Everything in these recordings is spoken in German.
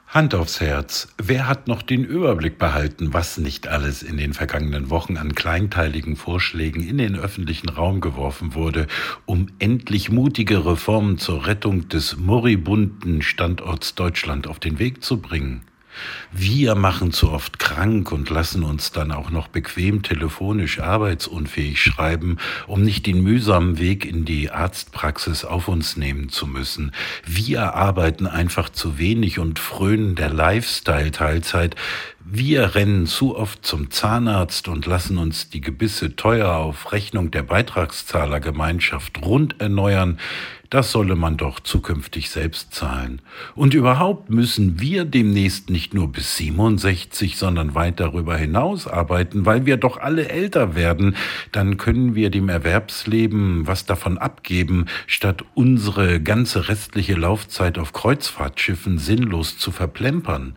Hand aufs Herz, wer hat noch den Überblick behalten, was nicht alles in den vergangenen Wochen an kleinteiligen Vorschlägen in den öffentlichen Raum geworfen wurde, um endlich mutige Reformen zur Rettung des moribunden Standorts Deutschland auf den Weg zu bringen? Wir machen zu oft krank und lassen uns dann auch noch bequem telefonisch arbeitsunfähig schreiben, um nicht den mühsamen Weg in die Arztpraxis auf uns nehmen zu müssen. Wir arbeiten einfach zu wenig und frönen der Lifestyle-Teilzeit. Wir rennen zu oft zum Zahnarzt und lassen uns die Gebisse teuer auf Rechnung der Beitragszahlergemeinschaft rund erneuern. Das solle man doch zukünftig selbst zahlen. Und überhaupt müssen wir demnächst nicht nur bis 67, sondern weit darüber hinaus arbeiten, weil wir doch alle älter werden. Dann können wir dem Erwerbsleben was davon abgeben, statt unsere ganze restliche Laufzeit auf Kreuzfahrtschiffen sinnlos zu verplempern.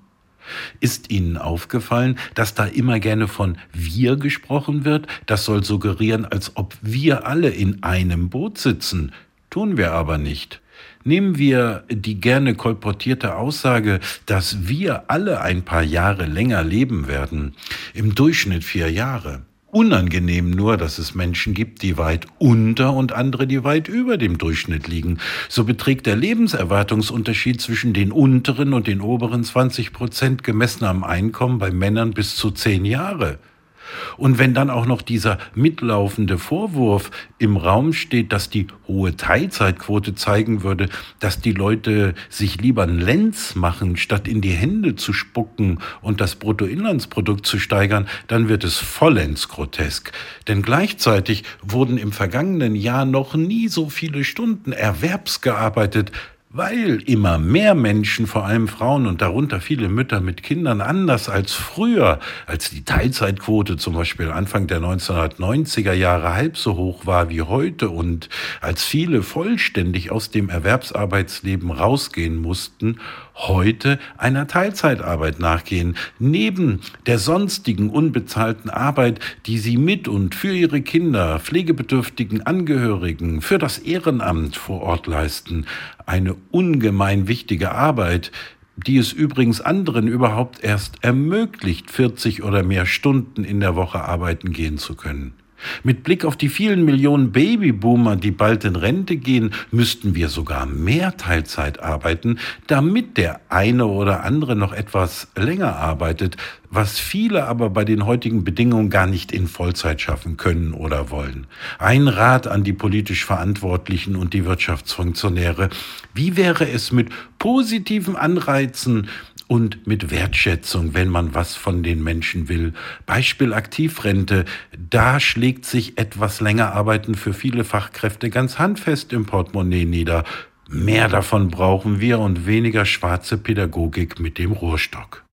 Ist Ihnen aufgefallen, dass da immer gerne von wir gesprochen wird? Das soll suggerieren, als ob wir alle in einem Boot sitzen. Tun wir aber nicht. Nehmen wir die gerne kolportierte Aussage, dass wir alle ein paar Jahre länger leben werden. Im Durchschnitt 4 Jahre. Unangenehm nur, dass es Menschen gibt, die weit unter und andere, die weit über dem Durchschnitt liegen. So beträgt der Lebenserwartungsunterschied zwischen den unteren und den oberen 20% gemessen am Einkommen bei Männern bis zu 10 Jahre. Und wenn dann auch noch dieser mitlaufende Vorwurf im Raum steht, dass die hohe Teilzeitquote zeigen würde, dass die Leute sich lieber einen Lenz machen, statt in die Hände zu spucken und das Bruttoinlandsprodukt zu steigern, dann wird es vollends grotesk. Denn gleichzeitig wurden im vergangenen Jahr noch nie so viele Stunden erwerbsgearbeitet, weil immer mehr Menschen, vor allem Frauen und darunter viele Mütter mit Kindern, anders als früher, als die Teilzeitquote zum Beispiel Anfang der 1990er Jahre halb so hoch war wie heute und als viele vollständig aus dem Erwerbsarbeitsleben rausgehen mussten, heute einer Teilzeitarbeit nachgehen, neben der sonstigen unbezahlten Arbeit, die sie mit und für ihre Kinder, pflegebedürftigen Angehörigen, für das Ehrenamt vor Ort leisten. Eine ungemein wichtige Arbeit, die es übrigens anderen überhaupt erst ermöglicht, 40 oder mehr Stunden in der Woche arbeiten gehen zu können. Mit Blick auf die vielen Millionen Babyboomer, die bald in Rente gehen, müssten wir sogar mehr Teilzeit arbeiten, damit der eine oder andere noch etwas länger arbeitet, was viele aber bei den heutigen Bedingungen gar nicht in Vollzeit schaffen können oder wollen. Ein Rat an die politisch Verantwortlichen und die Wirtschaftsfunktionäre: Wie wäre es mit positiven Anreizen und mit Wertschätzung, wenn man was von den Menschen will? Beispiel Aktivrente. Da schlägt sich etwas länger Arbeiten für viele Fachkräfte ganz handfest im Portemonnaie nieder. Mehr davon brauchen wir und weniger schwarze Pädagogik mit dem Rohrstock.